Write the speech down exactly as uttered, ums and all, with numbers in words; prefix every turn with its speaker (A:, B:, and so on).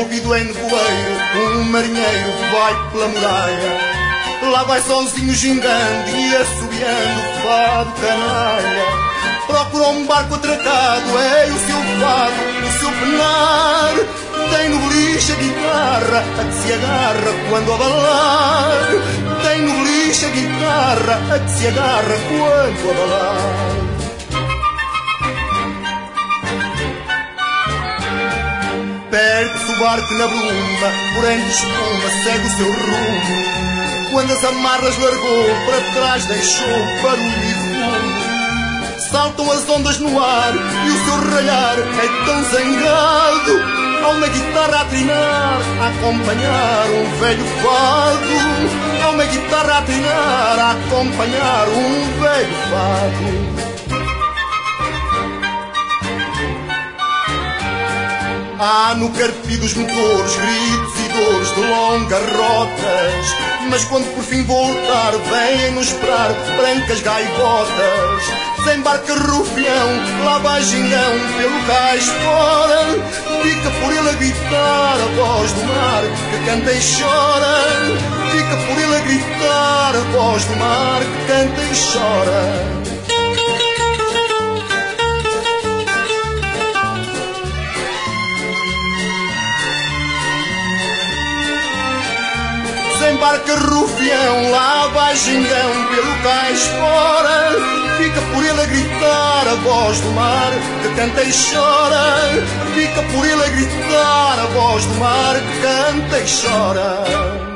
A: envolvido em nevoeiro, um marinheiro vai pela muralha. Lá vai sozinho gingando e assobiando o fado canalha. Procura um barco atracado, é o seu fado, o seu penar. Tem no beliche a guitarra a que se agarra quando abalar. Tem no beliche a guitarra a que se agarra quando abalar. Perde-se o barco na bruma, porém de espuma segue o seu rumo. Quando as amarras largou, para trás deixou barulho e fumo. Saltam as ondas no ar e o seu ralhar é tão zangado. Há uma guitarra a trinar, a acompanhar um velho fado. Há uma guitarra a trinar, a acompanhar um velho fado. Há no carpi dos motores gritos e dores de longas rotas, mas quando por fim voltar vêm nos esperar brancas gaivotas. Desembarca rufião, lá vai gingão pelo cais fora. Fica por ele a gritar a voz do mar que canta e chora. Fica por ele a gritar a voz do mar que canta e chora. Desembarca rufião, lá vai gingão pelo cais fora. Fica por ele a gritar a voz do mar que canta e chora. Fica por ele a gritar a voz do mar que canta e chora.